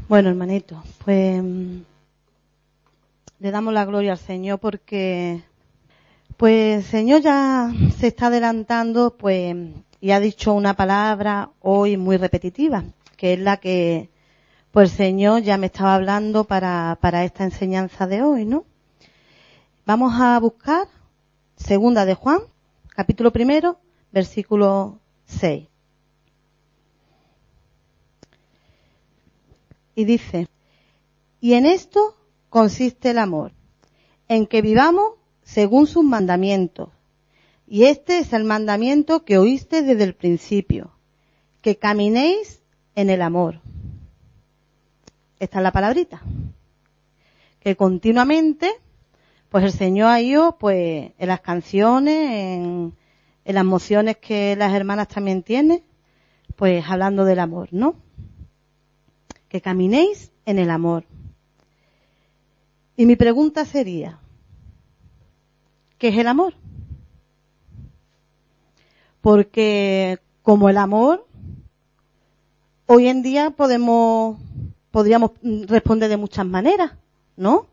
Bueno, hermanito, pues le damos la gloria al Señor porque pues el Señor ya se está adelantando pues y ha dicho una palabra hoy muy repetitiva, que es la que pues el Señor ya me estaba hablando para esta enseñanza de hoy, ¿no? Vamos a buscar Segunda de Juan, capítulo 1, versículo 6. Y dice: y en esto consiste el amor, en que vivamos según sus mandamientos. Y este es el mandamiento que oíste desde el principio, que caminéis en el amor. Esta es la palabrita. Que continuamente, pues el Señor ha ido, pues, en las canciones, en las mociones que las hermanas también tienen, pues hablando del amor, ¿no? Que caminéis en el amor. Y mi pregunta sería, ¿qué es el amor? Porque como el amor, hoy en día podríamos responder de muchas maneras, ¿no?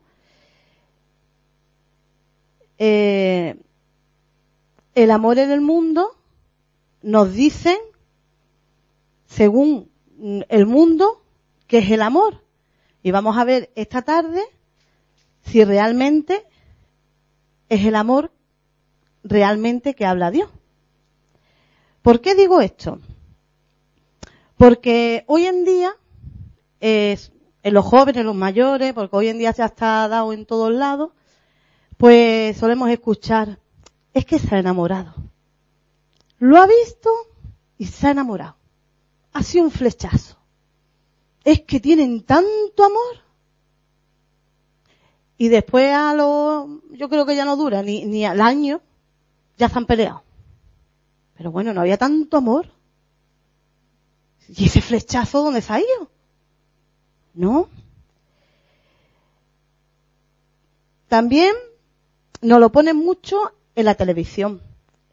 El amor en el mundo nos dicen, según el mundo, qué es el amor. Y vamos a ver esta tarde si realmente es el amor realmente que habla Dios. ¿Por qué digo esto? Porque hoy en día, en los jóvenes, en los mayores, porque hoy en día ya está dado en todos lados, pues solemos escuchar, es que se ha enamorado. Lo ha visto y se ha enamorado. Ha sido un flechazo. Es que tienen tanto amor. Y después yo creo que ya no dura ni al año, ya se han peleado. Pero bueno, no había tanto amor. ¿Y ese flechazo dónde se ha ido? ¿No? También nos lo ponen mucho en la televisión.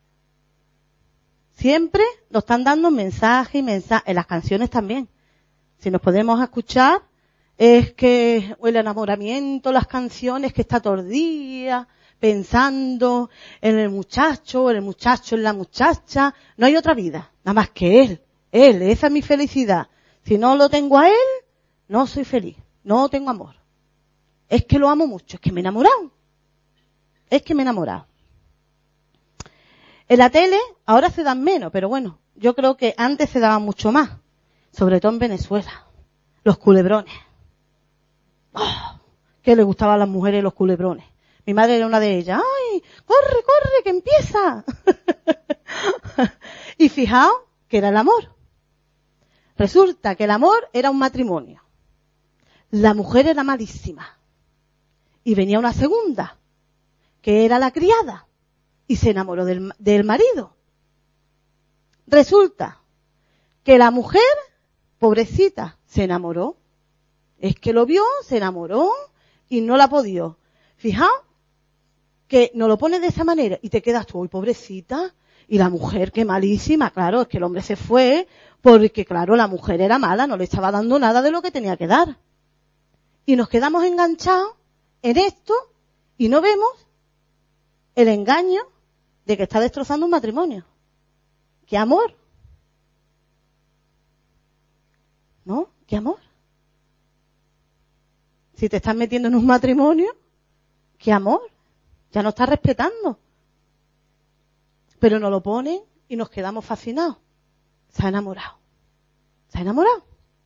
Siempre nos están dando mensaje y mensaje, en las canciones también. Si nos podemos escuchar, es que el enamoramiento, las canciones, que está todo el día pensando en el muchacho en la muchacha. No hay otra vida, nada más que él, esa es mi felicidad. Si no lo tengo a él, no soy feliz, no tengo amor. Es que lo amo mucho, es que me he enamorado. En la tele ahora se dan menos, pero bueno, yo creo que antes se daban mucho más, sobre todo en Venezuela. Los culebrones. Oh, que le gustaban a las mujeres los culebrones. Mi madre era una de ellas. ¡Ay, corre, corre, que empieza! Y fijaos que era el amor. Resulta que el amor era un matrimonio. La mujer era malísima. Y venía una segunda, que era la criada. Y se enamoró del marido. Resulta que la mujer, pobrecita, se enamoró. Es que lo vio, se enamoró y no la ha podido. Fijaos que nos lo pone de esa manera y te quedas tú, uy, pobrecita. Y la mujer, qué malísima. Claro, es que el hombre se fue porque, claro, la mujer era mala, no le estaba dando nada de lo que tenía que dar. Y nos quedamos enganchados en esto y no vemos el engaño de que está destrozando un matrimonio. ¿Qué amor? ¿No? ¿Qué amor? Si te estás metiendo en un matrimonio, ¿qué amor? Ya no estás respetando. Pero nos lo ponen y nos quedamos fascinados. Se ha enamorado. Se ha enamorado.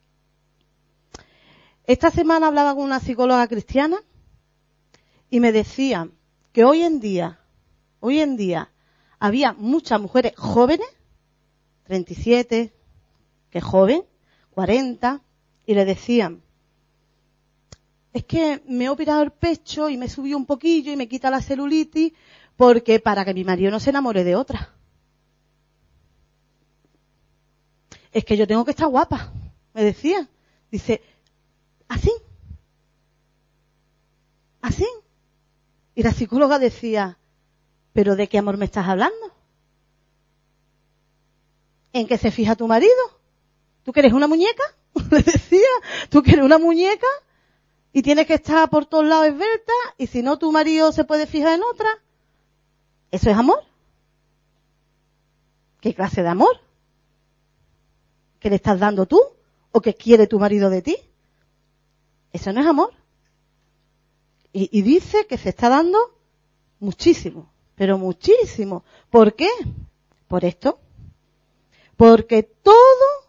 Esta semana hablaba con una psicóloga cristiana y me decía que hoy en día, había muchas mujeres jóvenes, 37, que es joven, 40, y le decían, es que me he operado el pecho y me subió un poquillo y me quita la celulitis porque para que mi marido no se enamore de otra. Es que yo tengo que estar guapa, me decía. Dice, así. Y la psicóloga decía, ¿pero de qué amor me estás hablando? ¿En qué se fija tu marido? ¿Tú que eres una muñeca? le decía, tú quieres una muñeca y tienes que estar por todos lados esbelta y si no tu marido se puede fijar en otra. ¿Eso es amor? ¿Qué clase de amor? ¿Qué le estás dando tú? ¿O qué quiere tu marido de ti? Eso no es amor. Y dice que se está dando muchísimo, pero muchísimo. ¿Por qué? Por esto. Porque todo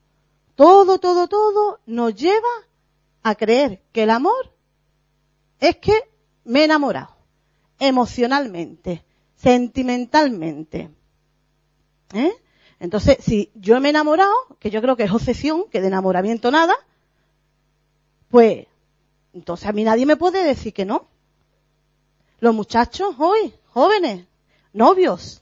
nos lleva a creer que el amor es que me he enamorado. Emocionalmente, sentimentalmente. Entonces, si yo me he enamorado, que yo creo que es obsesión, que de enamoramiento nada, pues, entonces a mí nadie me puede decir que no. Los muchachos hoy, jóvenes, novios.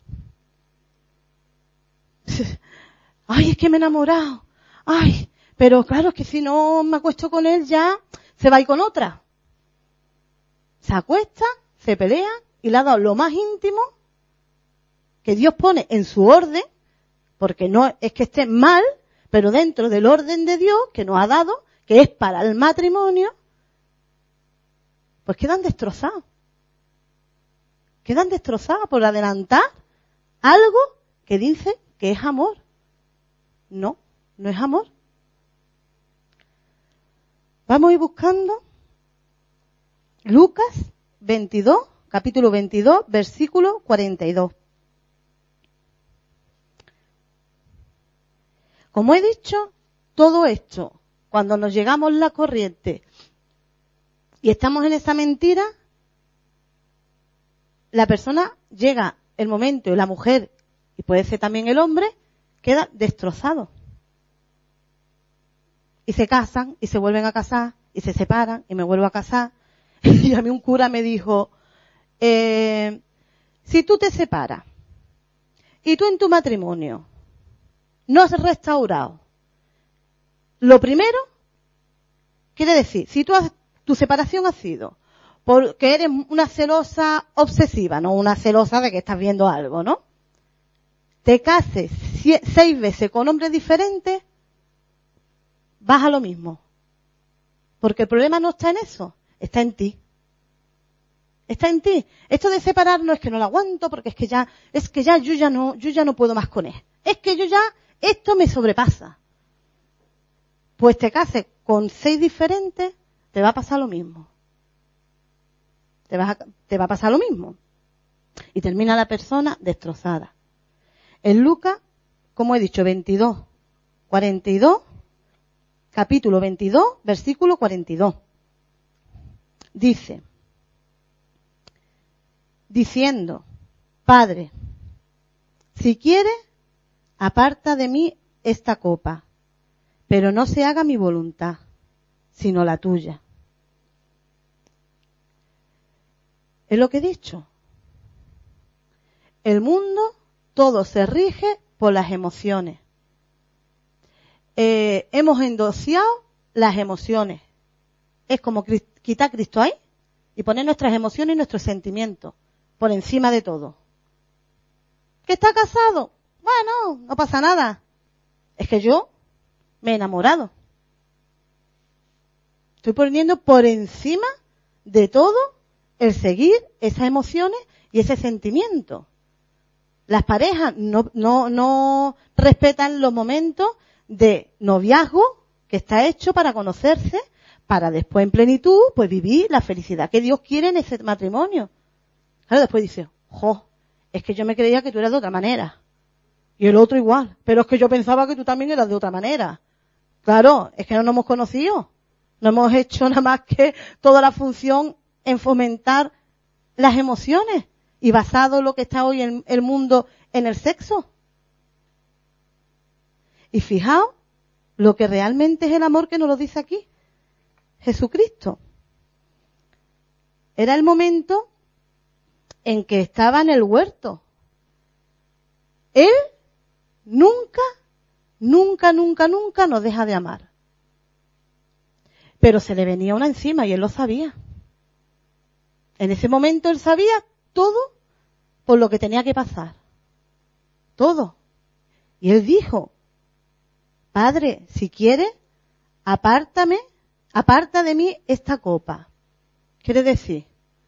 Ay, es que me he enamorado. Ay, pero claro, es que si no me acuesto con él ya se va a ir con otra. Se acuesta, se pelea y le ha dado lo más íntimo que Dios pone en su orden, porque no es que esté mal, pero dentro del orden de Dios que nos ha dado, que es para el matrimonio, pues quedan destrozados. Quedan destrozados por adelantar algo que dice que es amor. No, no es amor. Vamos a ir buscando Lucas 22, capítulo 22, versículo 42. Como he dicho, todo esto, cuando nos llegamos la corriente y estamos en esa mentira, la persona llega el momento y la mujer, y puede ser también el hombre, queda destrozado. Y se casan, y se vuelven a casar, y se separan, y me vuelvo a casar. Y a mí un cura me dijo, si tú te separas, y tú en tu matrimonio no has restaurado, lo primero, quiere decir, si tu separación ha sido porque eres una celosa obsesiva, no una celosa de que estás viendo algo, ¿no? Te cases 6 veces con hombres diferentes, vas a lo mismo. Porque el problema no está en eso, está en ti. Está en ti. Esto de separarnos es que no lo aguanto porque es que ya yo ya no puedo más con él. Es que esto me sobrepasa. Pues te cases con 6 diferentes, te va a pasar lo mismo. Te va a pasar lo mismo. Y termina la persona destrozada. En Lucas, como he dicho, 22, 42, capítulo 22, versículo 42. Dice, diciendo, Padre, si quieres, aparta de mí esta copa, pero no se haga mi voluntad, sino la tuya. Es lo que he dicho. El mundo, todo se rige por las emociones. Hemos endosiado las emociones. Es como quitar Cristo ahí y poner nuestras emociones y nuestros sentimientos por encima de todo. ¿Que está casado? Bueno, no pasa nada. Es que yo me he enamorado. Estoy poniendo por encima de todo el seguir esas emociones y ese sentimiento. Las parejas no respetan los momentos de noviazgo que está hecho para conocerse, para después en plenitud pues vivir la felicidad que Dios quiere en ese matrimonio. Claro, después dice, es que yo me creía que tú eras de otra manera. Y el otro igual. Pero es que yo pensaba que tú también eras de otra manera. Claro, es que no nos hemos conocido. No hemos hecho nada más que toda la función en fomentar las emociones y basado lo que está hoy en el mundo en el sexo. Y fijaos lo que realmente es el amor que nos lo dice aquí Jesucristo. Era el momento en que estaba en el huerto. Él nunca nos deja de amar. Pero se le venía una encima y él lo sabía. En ese momento él sabía todo por lo que tenía que pasar. Todo. Y él dijo, Padre, si quieres, aparta de mí esta copa. Quiere decir,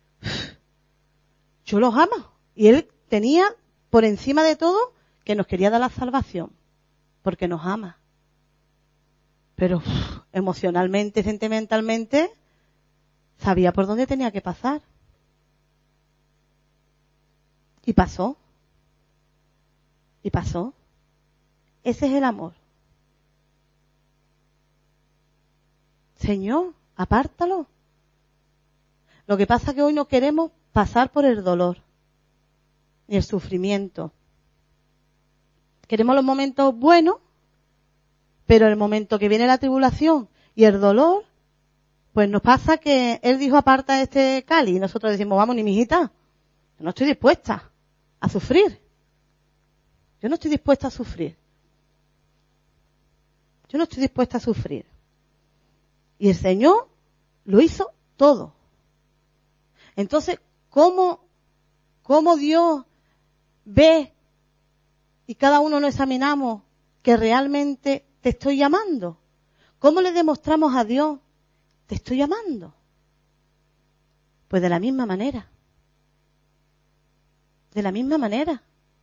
yo los amo. Y él tenía por encima de todo que nos quería dar la salvación, porque nos ama. Pero emocionalmente, sentimentalmente, sabía por dónde tenía que pasar. Y pasó. Y pasó. Ese es el amor. Señor, apártalo. Lo que pasa es que hoy no queremos pasar por el dolor ni el sufrimiento. Queremos los momentos buenos, pero el momento que viene la tribulación y el dolor, pues nos pasa que él dijo aparta este cáliz y nosotros decimos, vamos, ni mijita, yo no estoy dispuesta a sufrir. Yo no estoy dispuesta a sufrir. Yo no estoy dispuesta a sufrir. Y el Señor lo hizo todo. Entonces, ¿cómo Dios ve y cada uno nos examinamos que realmente te estoy llamando? ¿Cómo le demostramos a Dios, te estoy llamando? Pues de la misma manera. De la misma manera.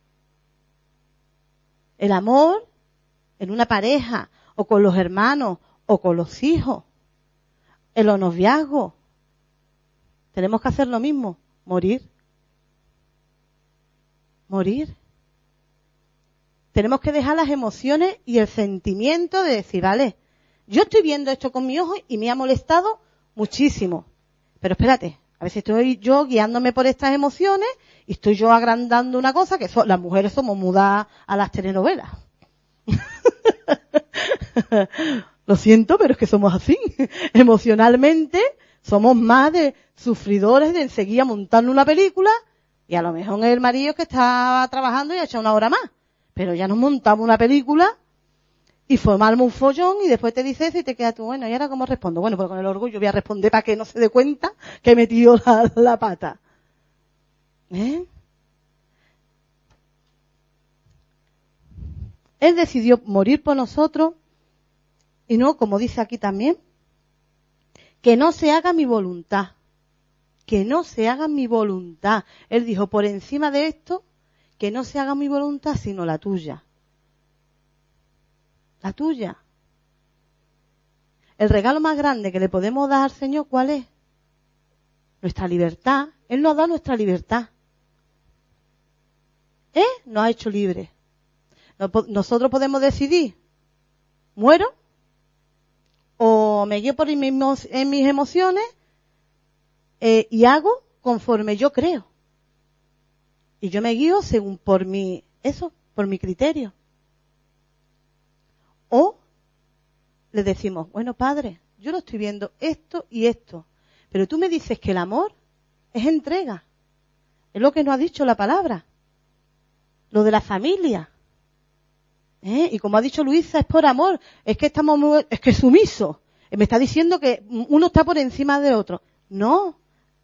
El amor en una pareja, o con los hermanos, o con los hijos, en los noviazgos. Tenemos que hacer lo mismo, morir. Morir. Tenemos que dejar las emociones y el sentimiento de decir, vale, yo estoy viendo esto con mi ojo y me ha molestado muchísimo. Pero espérate, a veces estoy yo guiándome por estas emociones y estoy yo agrandando una cosa que las mujeres somos mudas a las telenovelas. Lo siento, pero es que somos así. Emocionalmente somos más de sufridores de enseguida montando una película y a lo mejor el marido que está trabajando y ha hecho una hora más. Pero ya nos montamos una película y formamos un follón y después te dices eso y te quedas tú, bueno, ¿y ahora cómo respondo? Bueno, pues con el orgullo voy a responder para que no se dé cuenta que he metido la pata. Él decidió morir por nosotros y no, como dice aquí también, que no se haga mi voluntad. Que no se haga mi voluntad. Él dijo, por encima de esto, que no se haga mi voluntad, sino la tuya. La tuya. El regalo más grande que le podemos dar al Señor, ¿cuál es? Nuestra libertad. Él nos da nuestra libertad. Nos ha hecho libres. Nosotros podemos decidir, muero, o me guío en mis emociones y hago conforme yo creo. Y yo me guío según por mi criterio. O le decimos, bueno, Padre, yo lo estoy viendo esto y esto, pero tú me dices que el amor es entrega. Es lo que nos ha dicho la palabra. Lo de la familia. Y como ha dicho Luisa, es por amor. Es que es que es sumiso. Me está diciendo que uno está por encima de otro. No.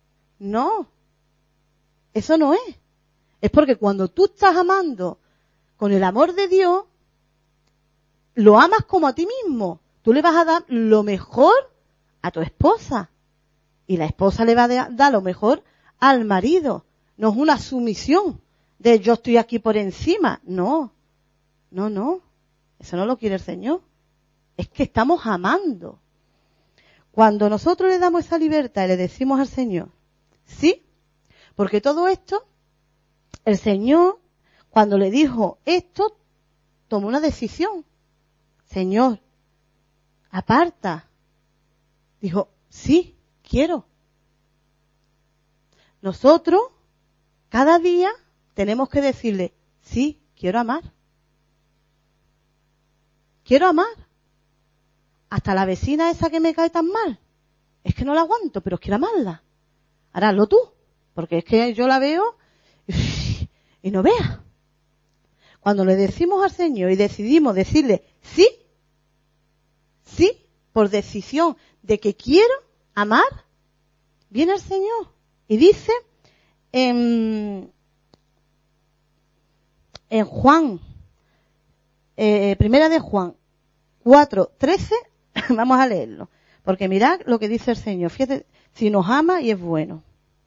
Eso no es. Es porque cuando tú estás amando con el amor de Dios, lo amas como a ti mismo. Tú le vas a dar lo mejor a tu esposa. Y la esposa le va a dar lo mejor al marido. No es una sumisión de yo estoy aquí por encima. No. Eso no lo quiere el Señor. Es que estamos amando. Cuando nosotros le damos esa libertad y le decimos al Señor, sí, porque todo esto, el Señor, cuando le dijo esto, tomó una decisión. Señor, aparta. Dijo, sí, quiero. Nosotros, cada día, tenemos que decirle, sí, quiero amar. Quiero amar. Hasta la vecina esa que me cae tan mal. Es que no la aguanto, pero quiero amarla. Ahora hazlo tú, porque es que yo la veo y no veas. Cuando le decimos al Señor y decidimos decirle sí, por decisión de que quiero amar, viene el Señor y dice en Juan, primera de Juan 4:13, Vamos a leerlo. Porque mirad lo que dice el Señor. Fíjate, si nos ama y es bueno.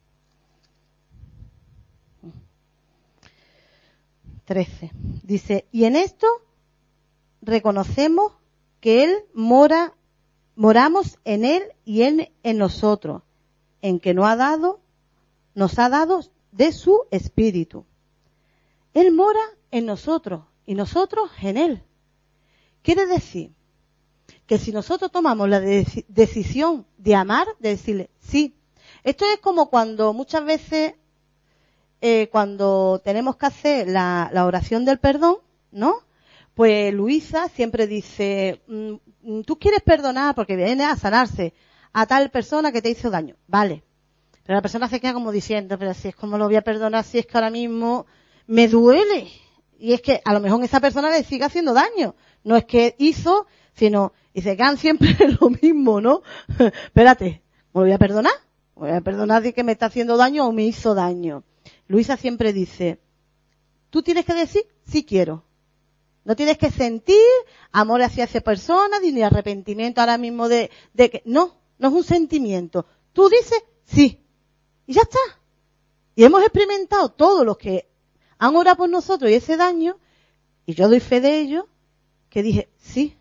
13. Dice, y en esto reconocemos que Él moramos en Él y Él en nosotros, en que nos ha dado de su Espíritu. Él mora en nosotros y nosotros en Él. Quiere decir que si nosotros tomamos la decisión de amar, de decirle sí. Esto es como cuando muchas veces, cuando tenemos que hacer la oración del perdón, ¿no? Pues Luisa siempre dice, tú quieres perdonar porque viene a sanarse a tal persona que te hizo daño. Vale. Pero la persona se queda como diciendo, pero si es como lo voy a perdonar, si es que ahora mismo me duele. Y es que a lo mejor esa persona le sigue haciendo daño. No es que hizo, sino, y se quedan siempre lo mismo, ¿no? Espérate, ¿me lo voy a perdonar? ¿Me voy a perdonar de que me está haciendo daño o me hizo daño? Luisa siempre dice, tú tienes que decir, sí quiero. No tienes que sentir amor hacia esa persona, ni arrepentimiento ahora mismo de que, no es un sentimiento. Tú dices, sí. Y ya está. Y hemos experimentado todos los que han orado por nosotros y ese daño, y yo doy fe de ello, que dije, sí.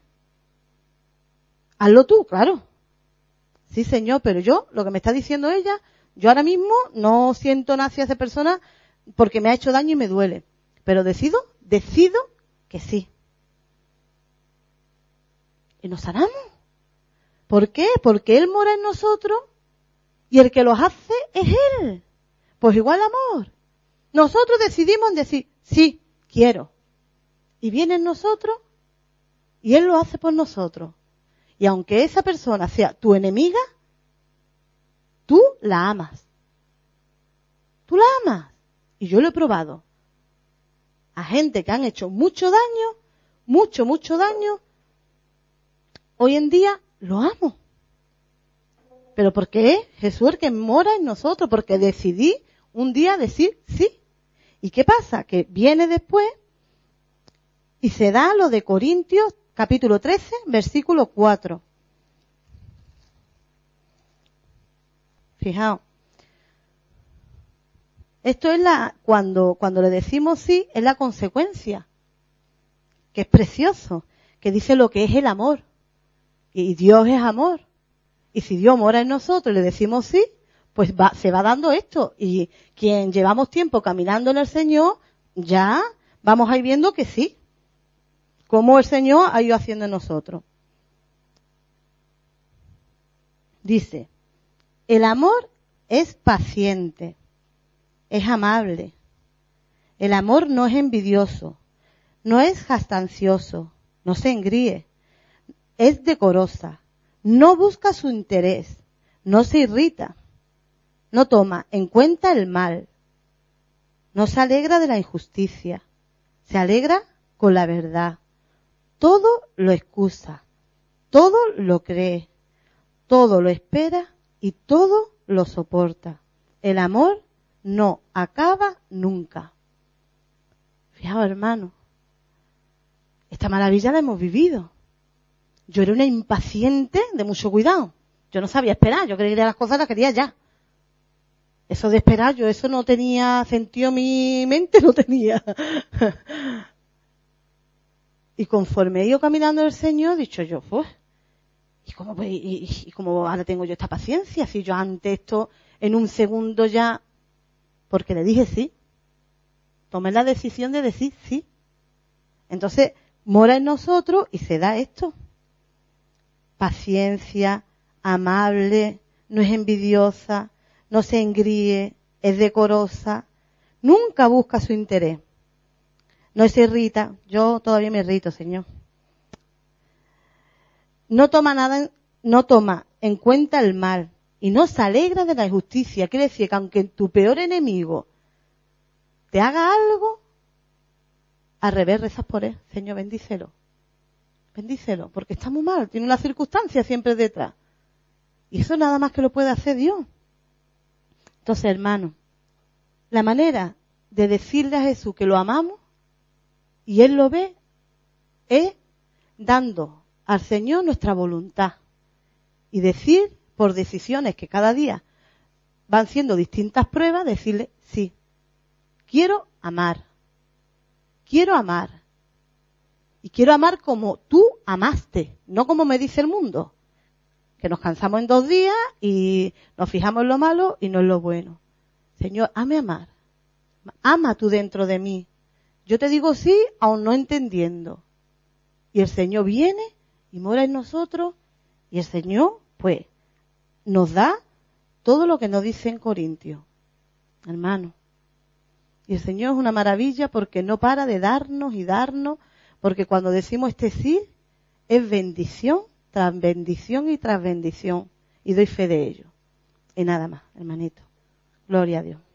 Hazlo tú, claro. Sí, Señor, pero yo, lo que me está diciendo ella, yo ahora mismo no siento nada hacia esa persona porque me ha hecho daño y me duele. Pero decido que sí. Y nos sanamos. ¿Por qué? Porque Él mora en nosotros y el que los hace es Él. Pues igual amor. Nosotros decidimos decir, sí, quiero. Y viene en nosotros y Él lo hace por nosotros. Y aunque esa persona sea tu enemiga, tú la amas. Tú la amas. Y yo lo he probado. A gente que han hecho mucho daño, mucho daño, hoy en día lo amo. ¿Pero por qué? Jesús el que mora en nosotros, porque decidí un día decir sí. ¿Y qué pasa? Que viene después y se da lo de Corintios, capítulo 13, versículo 4. Fijaos. Esto es cuando le decimos sí, es la consecuencia. Que es precioso. Que dice lo que es el amor. Y Dios es amor. Y si Dios mora en nosotros y le decimos sí, pues se va dando esto. Y quien llevamos tiempo caminando en el Señor, ya vamos a ir viendo que sí. Cómo el Señor ha ido haciendo en nosotros. Dice, el amor es paciente, es amable. El amor no es envidioso, no es jactancioso, no se engríe, es decorosa, no busca su interés, no se irrita, no toma en cuenta el mal, no se alegra de la injusticia, se alegra con la verdad. Todo lo excusa, todo lo cree, todo lo espera y todo lo soporta. El amor no acaba nunca. Fijaos, hermano, esta maravilla la hemos vivido. Yo era una impaciente de mucho cuidado. Yo no sabía esperar, yo creía que las cosas las quería ya. Eso de esperar, yo eso no tenía sentido, mi mente no tenía. Y conforme he ido caminando el Señor, he dicho yo, pues, ¿y cómo ahora tengo yo esta paciencia? Si yo antes esto, en un segundo ya, porque le dije sí. Tomé la decisión de decir sí. Entonces, mora en nosotros y se da esto. Paciencia, amable, no es envidiosa, no se engríe, es decorosa, nunca busca su interés. No se irrita, yo todavía me irrito, Señor. No toma en cuenta el mal y no se alegra de la injusticia. Quiere decir que aunque tu peor enemigo te haga algo, al revés rezas por él. Señor, bendícelo. Bendícelo, porque está muy mal, tiene una circunstancia siempre detrás. Y eso nada más que lo puede hacer Dios. Entonces, hermano, la manera de decirle a Jesús que lo amamos y Él lo ve es dando al Señor nuestra voluntad y decir, por decisiones que cada día van siendo distintas pruebas, decirle, sí, quiero amar. Quiero amar. Y quiero amar como tú amaste, no como me dice el mundo. Que nos cansamos en 2 días y nos fijamos en lo malo y no en lo bueno. Señor, hame amar. Ama tú dentro de mí. Yo te digo sí, aún no entendiendo. Y el Señor viene y mora en nosotros y el Señor, pues, nos da todo lo que nos dice en Corintios, hermano. Y el Señor es una maravilla porque no para de darnos y darnos, porque cuando decimos este sí, es bendición tras bendición y tras bendición. Y doy fe de ello. Y nada más, hermanito. Gloria a Dios.